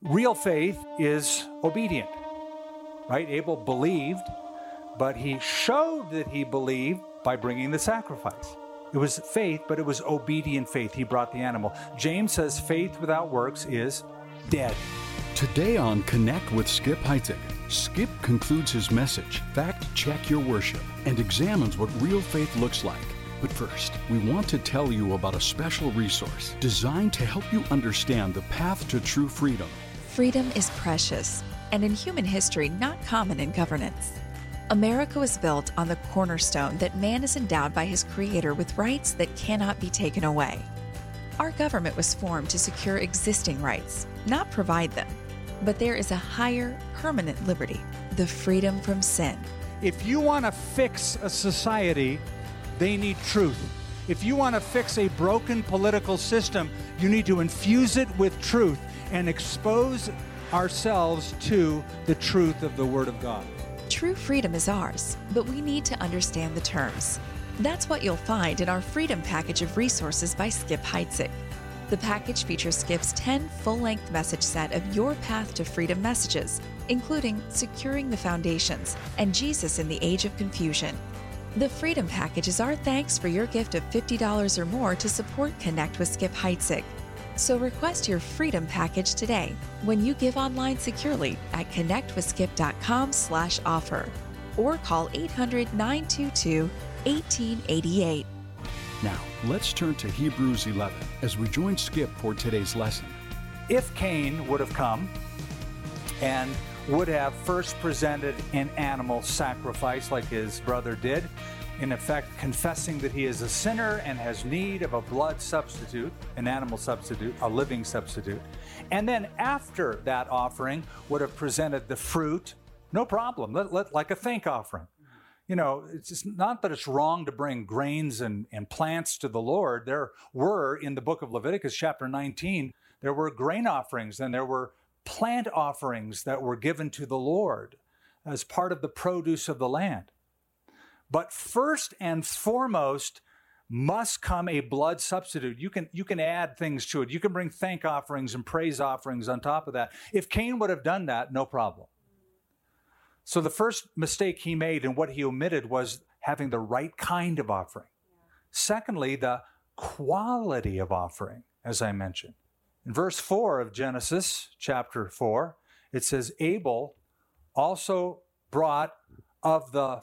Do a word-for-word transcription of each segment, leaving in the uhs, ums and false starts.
Real faith is obedient, right? Abel believed, but he showed that he believed by bringing the sacrifice. It was faith, but it was obedient faith. He brought the animal. James says faith without works is dead. Today on Connect with Skip Heitzig, Skip concludes his message, Fact Check Your Worship, and examines what real faith looks like. But first, we want to tell you about a special resource designed to help you understand the path to true freedom. Freedom is precious, and in human history, not common in governance. America was built on the cornerstone that man is endowed by his Creator with rights that cannot be taken away. Our government was formed to secure existing rights, not provide them. But there is a higher, permanent liberty, the freedom from sin. If you want to fix a society, they need truth. If you want to fix a broken political system, you need to infuse it with truth and expose ourselves to the truth of the Word of God. True freedom is ours, but we need to understand the terms. That's what you'll find in our Freedom Package of resources by Skip Heitzig. The package features Skip's ten full-length message set of Your Path to Freedom messages, including Securing the Foundations and Jesus in the Age of Confusion. The Freedom Package is our thanks for your gift of fifty dollars or more to support Connect with Skip Heitzig. So request your Freedom Package today when you give online securely at connectwithskip.com slash offer or call eight hundred, nine two two, one eight eight eight. Now, let's turn to Hebrews eleven as we join Skip for today's lesson. If Cain would have come and would have first presented an animal sacrifice like his brother did, in effect confessing that he is a sinner and has need of a blood substitute, an animal substitute, a living substitute, and then after that offering would have presented the fruit, no problem, let, let, like a thank offering. You know, it's just not that it's wrong to bring grains and, and plants to the Lord. There were, in the book of Leviticus, chapter nineteen, there were grain offerings and there were plant offerings that were given to the Lord as part of the produce of the land. But first and foremost must come a blood substitute. You can, you can add things to it. You can bring thank offerings and praise offerings on top of that. If Cain would have done that, no problem. So the first mistake he made and what he omitted was having the right kind of offering. Secondly, the quality of offering, as I mentioned. In verse four of Genesis chapter four, it says, Abel also brought of the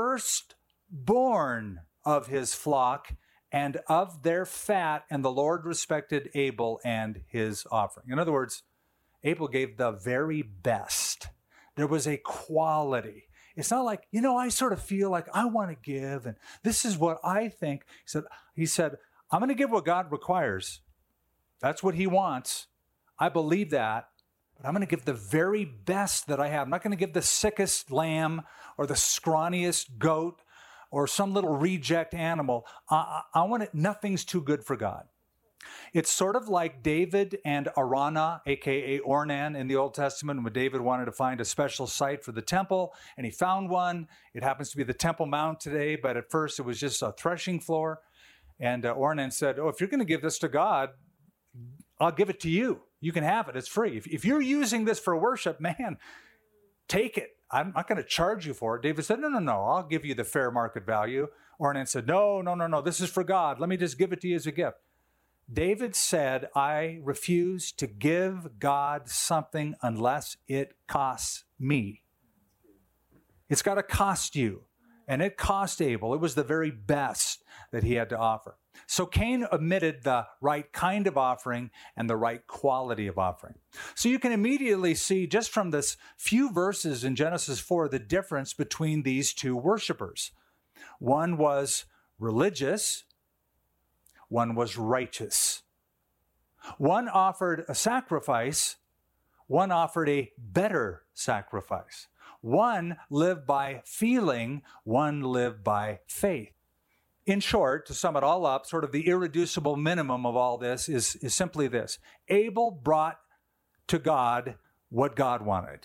firstborn of his flock and of their fat, and the Lord respected Abel and his offering. In other words, Abel gave the very best. There was a quality. It's not like, you know, I sort of feel like I want to give, and this is what I think. He said, he said, I'm going to give what God requires. That's what he wants. I believe that, but I'm going to give the very best that I have. I'm not going to give the sickest lamb or the scrawniest goat or some little reject animal. I, I, I want it. Nothing's too good for God. It's sort of like David and Araunah, a k a. Ornan in the Old Testament, when David wanted to find a special site for the temple, and he found one. It happens to be the Temple Mount today, but at first it was just a threshing floor. And uh, Ornan said, oh, if you're going to give this to God, I'll give it to you. You can have it. It's free. If, if you're using this for worship, man, take it. I'm not going to charge you for it. David said, no, no, no. I'll give you the fair market value. Ornan said, no, no, no, no. This is for God. Let me just give it to you as a gift. David said, I refuse to give God something unless it costs me. It's got to cost you. And it cost Abel. It was the very best that he had to offer. So Cain omitted the right kind of offering and the right quality of offering. So you can immediately see just from this few verses in Genesis four, the difference between these two worshipers. One was religious. One was righteous. One offered a sacrifice. One offered a better sacrifice. One lived by feeling. One lived by faith. In short, to sum it all up, sort of the irreducible minimum of all this is, is simply this. Abel brought to God what God wanted.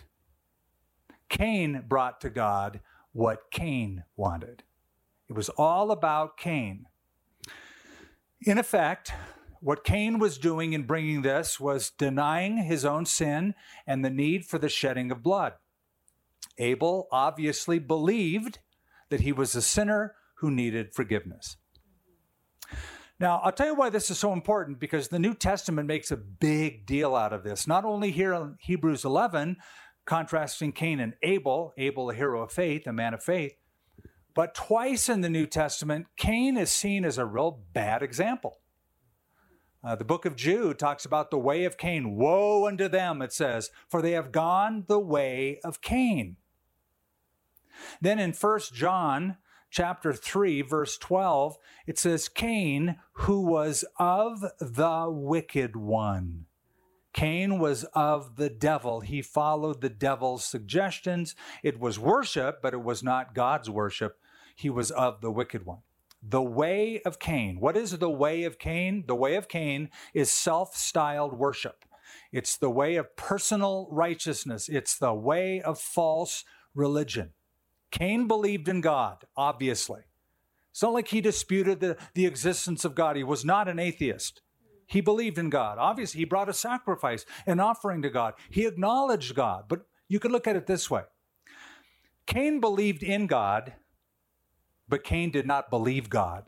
Cain brought to God what Cain wanted. It was all about Cain. In effect, what Cain was doing in bringing this was denying his own sin and the need for the shedding of blood. Abel obviously believed that he was a sinner who needed forgiveness. Now, I'll tell you why this is so important, because the New Testament makes a big deal out of this. Not only here in Hebrews eleven, contrasting Cain and Abel, Abel a hero of faith, a man of faith, but twice in the New Testament, Cain is seen as a real bad example. Uh, the book of Jude talks about the way of Cain. Woe unto them, it says, for they have gone the way of Cain. Then in First John chapter three, verse twelve, it says, Cain, who was of the wicked one. Cain was of the devil. He followed the devil's suggestions. It was worship, but it was not God's worship. He was of the wicked one. The way of Cain. What is the way of Cain? The way of Cain is self-styled worship. It's the way of personal righteousness. It's the way of false religion. Cain believed in God, obviously. It's not like he disputed the, the existence of God. He was not an atheist. He believed in God. Obviously, he brought a sacrifice, an offering to God. He acknowledged God. But you could look at it this way. Cain believed in God, but Cain did not believe God.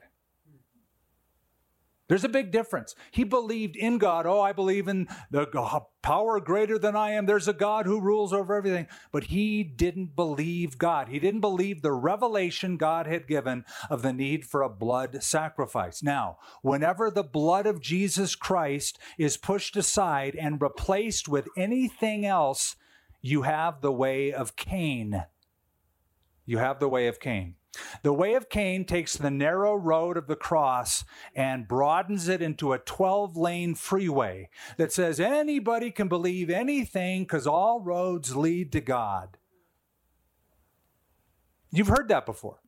There's a big difference. He believed in God. Oh, I believe in the power greater than I am. There's a God who rules over everything. But he didn't believe God. He didn't believe the revelation God had given of the need for a blood sacrifice. Now, whenever the blood of Jesus Christ is pushed aside and replaced with anything else, you have the way of Cain. You have the way of Cain. The way of Cain takes the narrow road of the cross and broadens it into a twelve-lane freeway that says anybody can believe anything because all roads lead to God. You've heard that before.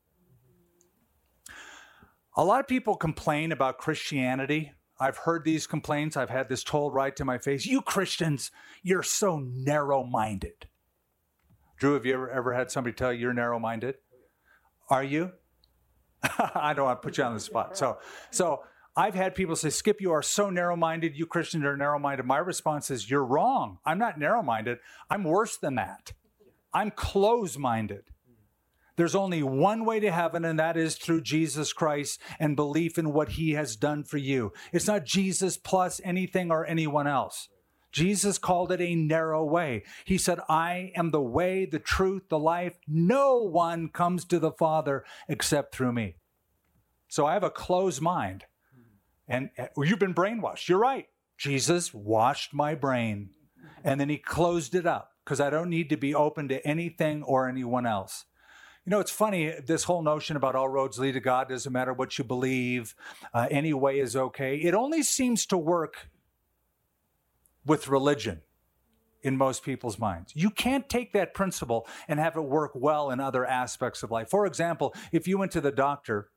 A lot of people complain about Christianity. I've heard these complaints. I've had this told right to my face. You Christians, you're so narrow-minded. Drew, have you ever, ever had somebody tell you you're narrow-minded? Are you? I don't want to put you on the spot. So, so I've had people say, Skip, you are so narrow-minded. You Christians are narrow-minded. My response is, you're wrong. I'm not narrow-minded. I'm worse than that. I'm close-minded. There's only one way to heaven, and that is through Jesus Christ and belief in what he has done for you. It's not Jesus plus anything or anyone else. Jesus called it a narrow way. He said, I am the way, the truth, the life. No one comes to the Father except through me. So I have a closed mind. And you've been brainwashed. You're right. Jesus washed my brain. And then he closed it up because I don't need to be open to anything or anyone else. You know, it's funny, this whole notion about all roads lead to God, doesn't matter what you believe, uh, any way is okay. It only seems to work with religion in most people's minds. You can't take that principle and have it work well in other aspects of life. For example, if you went to the doctor,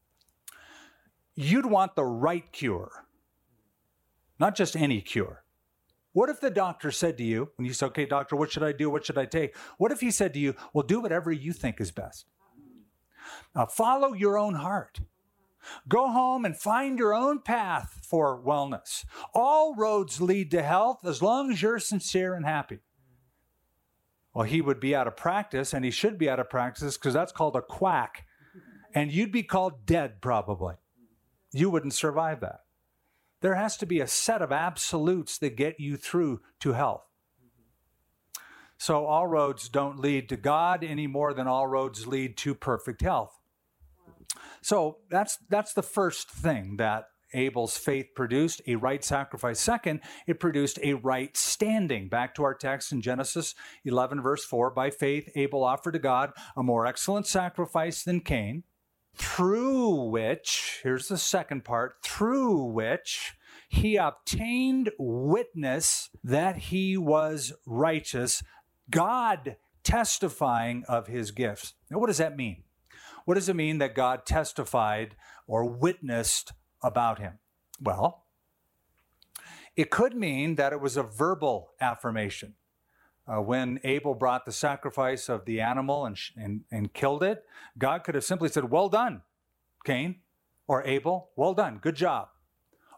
you'd want the right cure, not just any cure. What if the doctor said to you, when you say, okay, doctor, what should I do? What should I take? What if he said to you, well, do whatever you think is best. Now, follow your own heart. Go home and find your own path for wellness. All roads lead to health as long as you're sincere and happy. Well, he would be out of practice, and he should be out of practice because that's called a quack. And you'd be called dead probably. You wouldn't survive that. There has to be a set of absolutes that get you through to health. So all roads don't lead to God any more than all roads lead to perfect health. So that's that's the first thing that Abel's faith produced, a right sacrifice. Second, it produced a right standing. Back to our text in Genesis eleven, verse four. By faith, Abel offered to God a more excellent sacrifice than Cain, through which, here's the second part, through which he obtained witness that he was righteous, God testifying of his gifts. Now, what does that mean? What does it mean that God testified or witnessed about him? Well, it could mean that it was a verbal affirmation. Uh, when Abel brought the sacrifice of the animal and, and, and killed it, God could have simply said, well done, Cain, or Abel, well done, good job.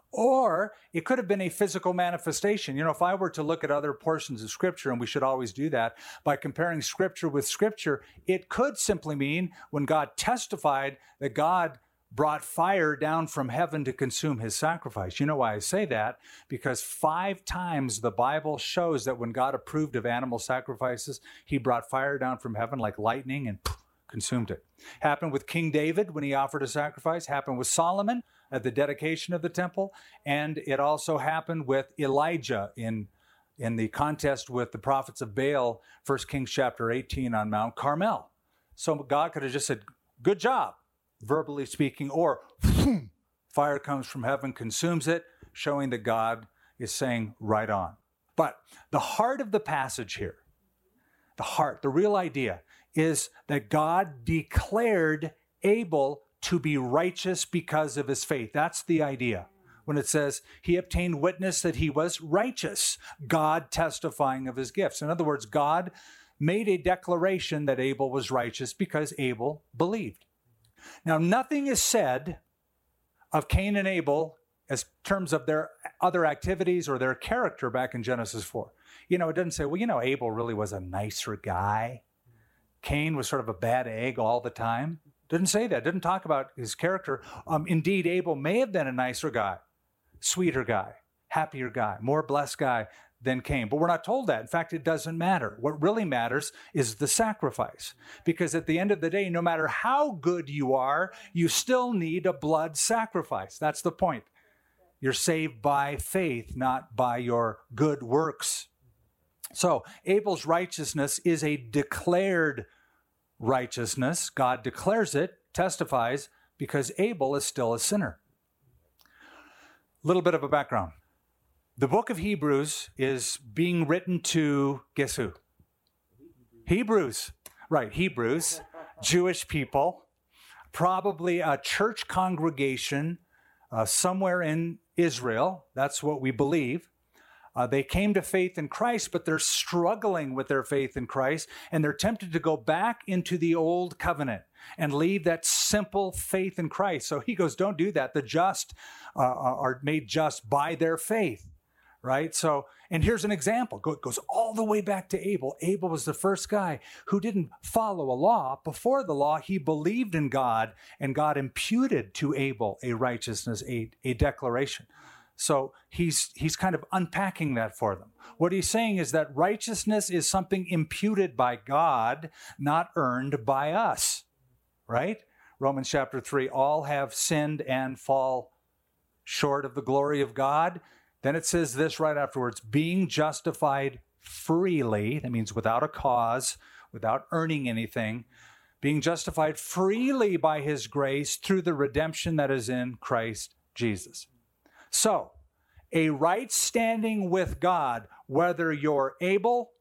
Or it could have been a physical manifestation. You know, if I were to look at other portions of Scripture, and we should always do that, by comparing Scripture with Scripture, it could simply mean when God testified that God brought fire down from heaven to consume his sacrifice. You know why I say that? Because five times the Bible shows that when God approved of animal sacrifices, he brought fire down from heaven like lightning and poof, consumed it. Happened with King David when he offered a sacrifice, happened with Solomon at the dedication of the temple, and it also happened with Elijah in, in the contest with the prophets of Baal, First Kings chapter eighteen on Mount Carmel. So God could have just said, good job, verbally speaking, or boom, fire comes from heaven, consumes it, showing that God is saying right on. But the heart of the passage here, the heart, the real idea is that God declared Abel to be righteous because of his faith. That's the idea. When it says he obtained witness that he was righteous, God testifying of his gifts. In other words, God made a declaration that Abel was righteous because Abel believed. Now, nothing is said of Cain and Abel as terms of their other activities or their character back in Genesis four. You know, it doesn't say, well, you know, Abel really was a nicer guy. Cain was sort of a bad egg all the time. Didn't say that. Didn't talk about his character. Um, indeed, Abel may have been a nicer guy, sweeter guy, happier guy, more blessed guy than Cain. But we're not told that. In fact, it doesn't matter. What really matters is the sacrifice. Because at the end of the day, no matter how good you are, you still need a blood sacrifice. That's the point. You're saved by faith, not by your good works. So Abel's righteousness is a declared righteousness. God declares it, testifies, because Abel is still a sinner. A little bit of a background. The book of Hebrews is being written to, guess who? Hebrews. Right, Hebrews, Jewish people, probably a church congregation uh, somewhere in Israel. That's what we believe. Uh, they came to faith in Christ, but they're struggling with their faith in Christ, and they're tempted to go back into the old covenant and leave that simple faith in Christ. So he goes, don't do that. The just uh, are made just by their faith, right? So, and here's an example. It goes all the way back to Abel. Abel was the first guy who didn't follow a law. Before the law, he believed in God, and God imputed to Abel a righteousness, a, a declaration. So he's he's kind of unpacking that for them. What he's saying is that righteousness is something imputed by God, not earned by us, right? Romans chapter three, all have sinned and fall short of the glory of God. Then it says this right afterwards, being justified freely, that means without a cause, without earning anything, being justified freely by his grace through the redemption that is in Christ Jesus. So, a right standing with God, whether you're Abel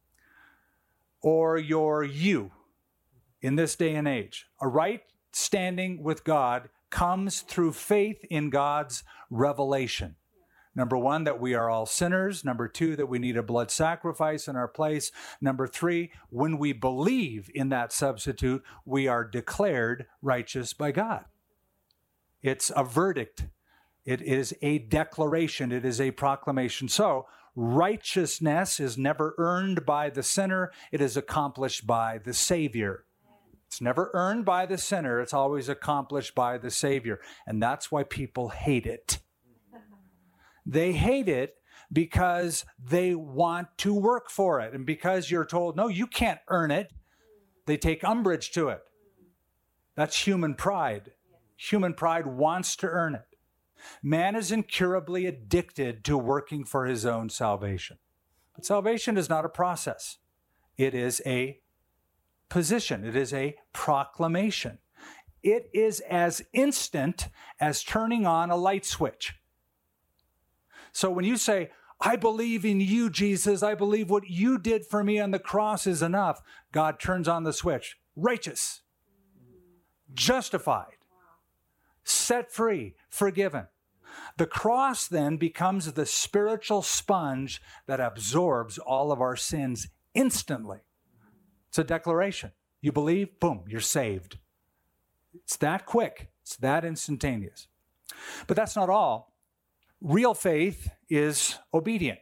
or you're you in this day and age, a right standing with God comes through faith in God's revelation. Number one, that we are all sinners. Number two, that we need a blood sacrifice in our place. Number three, when we believe in that substitute, we are declared righteous by God. It's a verdict. It is a declaration. It is a proclamation. So righteousness is never earned by the sinner. It is accomplished by the Savior. It's never earned by the sinner. It's always accomplished by the Savior. And that's why people hate it. They hate it because they want to work for it. And because you're told, no, you can't earn it, they take umbrage to it. That's human pride. Human pride wants to earn it. Man is incurably addicted to working for his own salvation. But salvation is not a process. It is a position. It is a proclamation. It is as instant as turning on a light switch. So when you say, I believe in you, Jesus, I believe what you did for me on the cross is enough, God turns on the switch. Righteous, justified, set free, forgiven. The cross then becomes the spiritual sponge that absorbs all of our sins instantly. It's a declaration. You believe, boom, you're saved. It's that quick. It's that instantaneous. But that's not all. Real faith is obedient,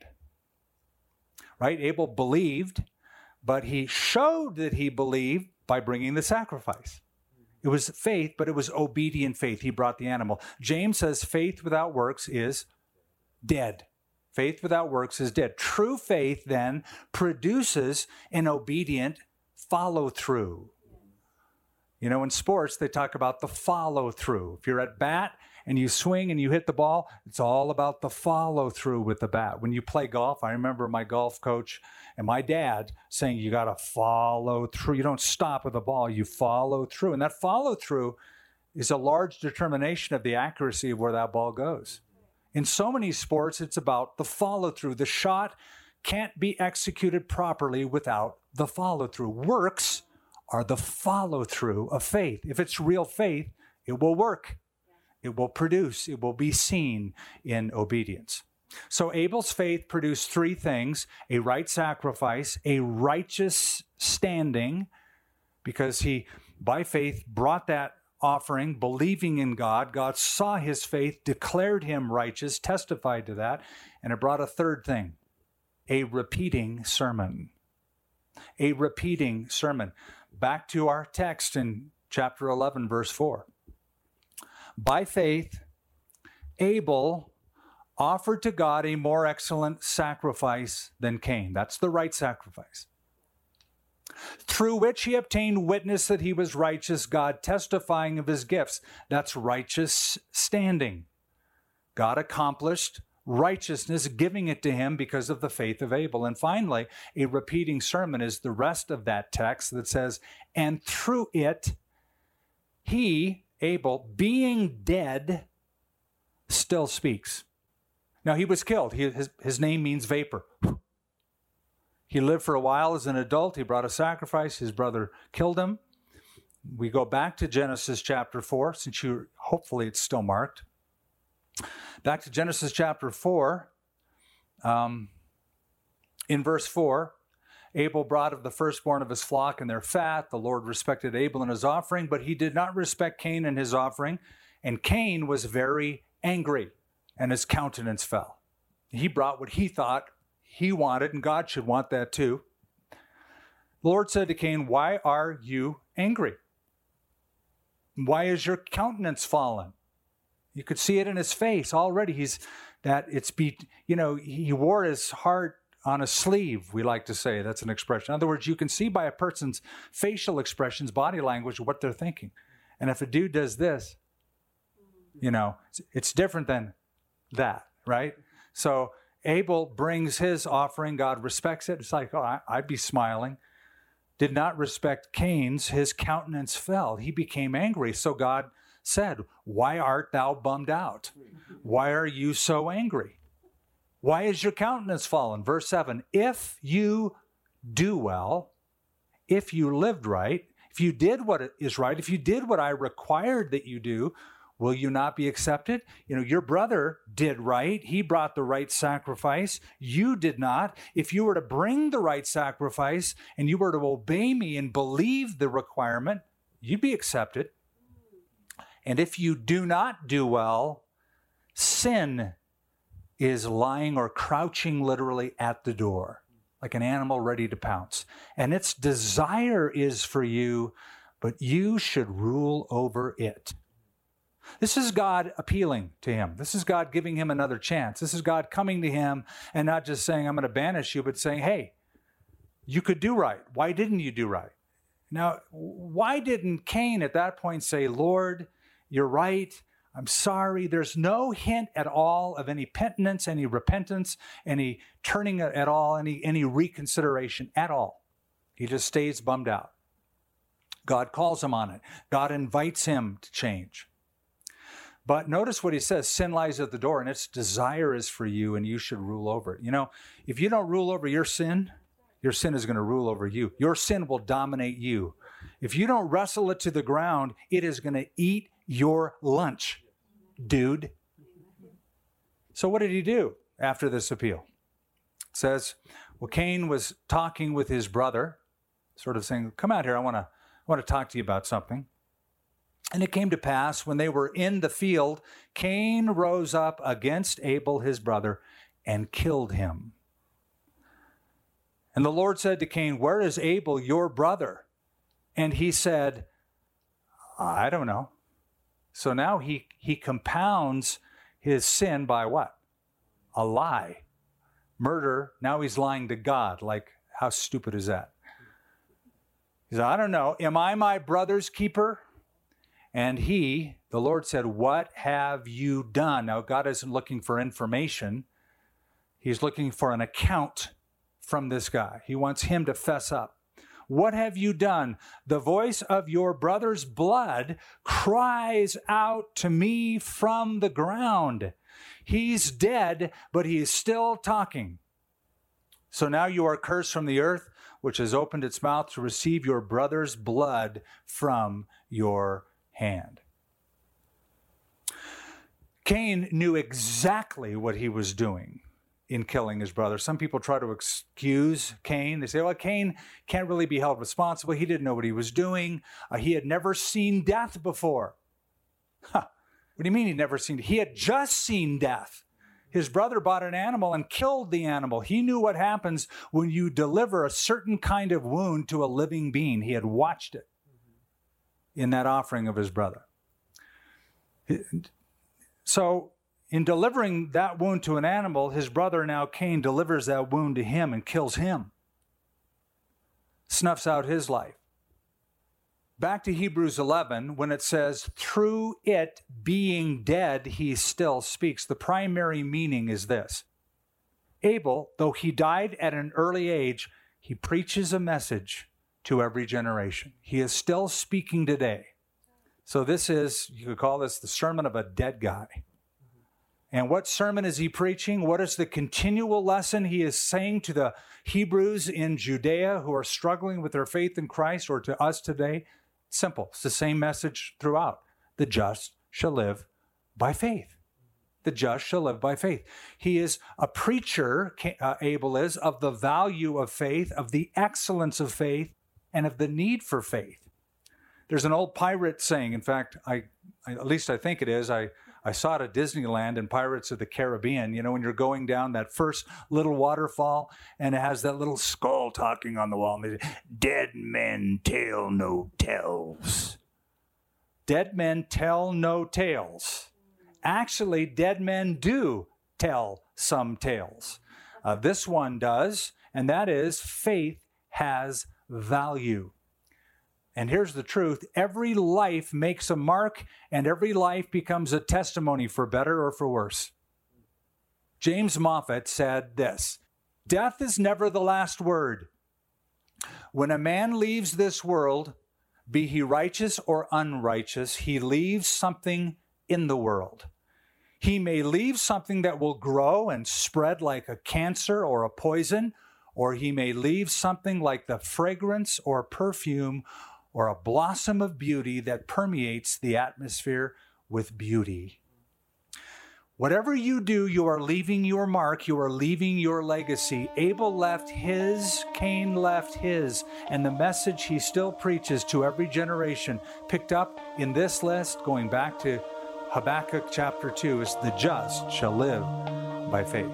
right? Abel believed, but he showed that he believed by bringing the sacrifice. It was faith, but it was obedient faith. He brought the animal. James says faith without works is dead. Faith without works is dead. True faith then produces an obedient follow-through. You know, in sports, they talk about the follow-through. If you're at bat and you swing and you hit the ball, it's all about the follow-through with the bat. When you play golf, I remember my golf coach and my dad saying, you got to follow through. You don't stop with the ball, you follow through. And that follow-through is a large determination of the accuracy of where that ball goes. In so many sports, it's about the follow-through. The shot can't be executed properly without the follow-through. Works are the follow-through of faith. If it's real faith, it will work. It will produce. It will be seen in obedience. So Abel's faith produced three things: a right sacrifice, a righteous standing, because he, by faith, brought that offering, believing in God. God saw his faith, declared him righteous, testified to that, and it brought a third thing: a repeating sermon. A repeating sermon. Back to our text in chapter eleven, verse four. By faith, Abel offered to God a more excellent sacrifice than Cain. That's the right sacrifice, through which he obtained witness that he was righteous, God testifying of his gifts. That's righteous standing. God accomplished righteousness, giving it to him because of the faith of Abel. And finally, a repeating sermon is the rest of that text that says, and through it, he, Abel, being dead, still speaks. Now, he was killed. He, his, his name means vapor. He lived for a while as an adult. He brought a sacrifice. His brother killed him. We go back to Genesis chapter four, since you, hopefully it's still marked. Back to Genesis chapter four. Um, in verse four, Abel brought of the firstborn of his flock and their fat. The Lord respected Abel and his offering, but he did not respect Cain and his offering. And Cain was very angry, and his countenance fell. He brought what he thought he wanted, and God should want that too. The Lord said to Cain, why are you angry? Why is your countenance fallen? You could see it in his face already. He's that it's be, you know, he wore his heart on a sleeve, we like to say. That's an expression. In other words, you can see by a person's facial expressions, body language, what they're thinking. And if a dude does this, you know, it's, it's different than that, right? So Abel brings his offering. God respects it. It's like, oh, I, I'd be smiling. Did not respect Cain's. His countenance fell. He became angry. So God said, why art thou bummed out? Why are you so angry? Why is your countenance fallen? Verse seven, if you do well, if you lived right, if you did what is right, if you did what I required that you do, will you not be accepted? You know, your brother did right. He brought the right sacrifice. You did not. If you were to bring the right sacrifice and you were to obey me and believe the requirement, you'd be accepted. And if you do not do well, sin is lying or crouching literally at the door, like an animal ready to pounce. And its desire is for you, but you should rule over it. This is God appealing to him. This is God giving him another chance. This is God coming to him and not just saying, I'm going to banish you, but saying, hey, you could do right. Why didn't you do right? Now, why didn't Cain at that point say, Lord, you're right, I'm sorry? There's no hint at all of any penitence, any repentance, any turning at all, any, any reconsideration at all. He just stays bummed out. God calls him on it. God invites him to change. But notice what he says, sin lies at the door and its desire is for you and you should rule over it. You know, if you don't rule over your sin, your sin is going to rule over you. Your sin will dominate you. If you don't wrestle it to the ground, it is going to eat your lunch, dude. So what did he do after this appeal? It says, well, Cain was talking with his brother, sort of saying, come out here, I want to I want to talk to you about something. And it came to pass, when they were in the field, Cain rose up against Abel his brother and killed him. And the Lord said to Cain, "Where is Abel your brother?" And he said, "I don't know." So now he, he compounds his sin by what? A lie. Murder. Now he's lying to God. Like, how stupid is that? He said, "I don't know. Am I my brother's keeper?" And he, the Lord said, "What have you done?" Now, God isn't looking for information. He's looking for an account from this guy. He wants him to fess up. "What have you done? The voice of your brother's blood cries out to me from the ground. He's dead, but he is still talking. So now you are cursed from the earth, which has opened its mouth to receive your brother's blood from your hand." Cain knew exactly what he was doing in killing his brother. Some people try to excuse Cain. They say, well, Cain can't really be held responsible. He didn't know what he was doing. Uh, he had never seen death before. Huh. What do you mean he'd never seen it? He had just seen death. His brother bought an animal and killed the animal. He knew what happens when you deliver a certain kind of wound to a living being. He had watched it in that offering of his brother. So in delivering that wound to an animal, his brother now, Cain, delivers that wound to him and kills him. Snuffs out his life. Back to Hebrews eleven, when it says, "Through it being dead, he still speaks." The primary meaning is this. Abel, though he died at an early age, he preaches a message to every generation. He is still speaking today. So this is, you could call this the sermon of a dead guy. And what sermon is he preaching? What is the continual lesson he is saying to the Hebrews in Judea who are struggling with their faith in Christ, or to us today? Simple. It's the same message throughout. The just shall live by faith. The just shall live by faith. He is a preacher, uh, Abel is, of the value of faith, of the excellence of faith, and of the need for faith. There's an old pirate saying, in fact, I, I at least I think it is, I, I saw it at Disneyland in Pirates of the Caribbean. You know, when you're going down that first little waterfall and it has that little skull talking on the wall. And they say, "Dead men tell no tales." Dead men tell no tales. Actually, dead men do tell some tales. Uh, this one does, and that is faith has value. And here's the truth. Every life makes a mark, and every life becomes a testimony for better or for worse. James Moffat said this, "Death is never the last word. When a man leaves this world, be he righteous or unrighteous, he leaves something in the world. He may leave something that will grow and spread like a cancer or a poison, or he may leave something like the fragrance or perfume or a blossom of beauty that permeates the atmosphere with beauty." Whatever you do, you are leaving your mark, you are leaving your legacy. Abel left his, Cain left his, and the message he still preaches to every generation, picked up in this list, going back to Habakkuk chapter two, is the just shall live by faith.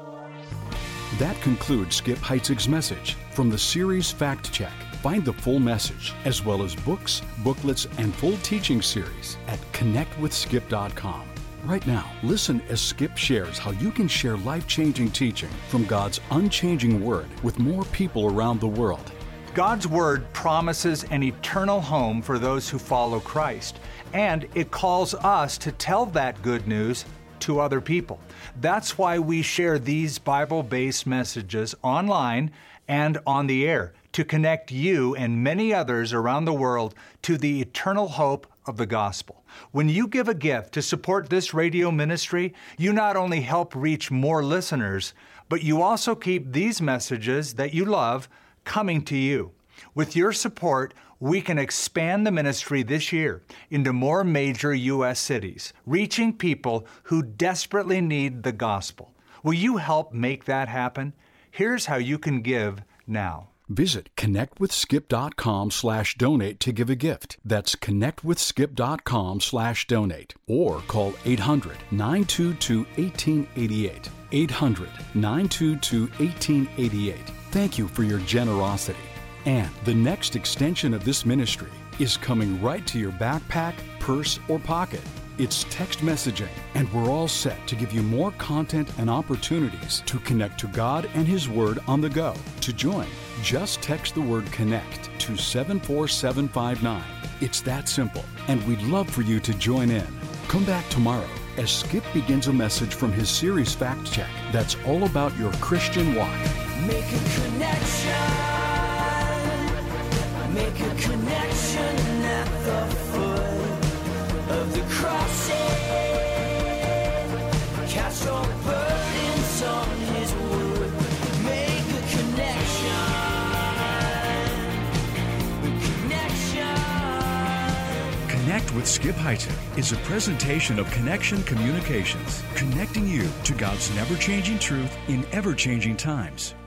That concludes Skip Heitzig's message from the series Fact Check. Find the full message, as well as books, booklets, and full teaching series at connect with skip dot com. Right now, listen as Skip shares how you can share life-changing teaching from God's unchanging Word with more people around the world. God's Word promises an eternal home for those who follow Christ, and it calls us to tell that good news to other people. That's why we share these Bible-based messages online and on the air, to connect you and many others around the world to the eternal hope of the gospel. When you give a gift to support this radio ministry, you not only help reach more listeners, but you also keep these messages that you love coming to you. With your support, we can expand the ministry this year into more major U S cities, reaching people who desperately need the gospel. Will you help make that happen? Here's how you can give now. Visit connectwithskip.com slash donate to give a gift. That's connectwithskip.com slash donate. Or call eight hundred, nine two two, one eight eight eight. eight hundred, nine two two, one eight eight eight. Thank you for your generosity. And the next extension of this ministry is coming right to your backpack, purse, or pocket. It's text messaging, and we're all set to give you more content and opportunities to connect to God and His Word on the go. To join, just text the word CONNECT to seven four seven five nine. It's that simple, and we'd love for you to join in. Come back tomorrow as Skip begins a message from his series Fact Check that's all about your Christian walk. Make a connection. Make a connection at the foot of the cross. Cast your burdens on His wood. Make a connection. Connection. Connect with Skip Heitzig is a presentation of Connection Communications, connecting you to God's never-changing truth in ever-changing times.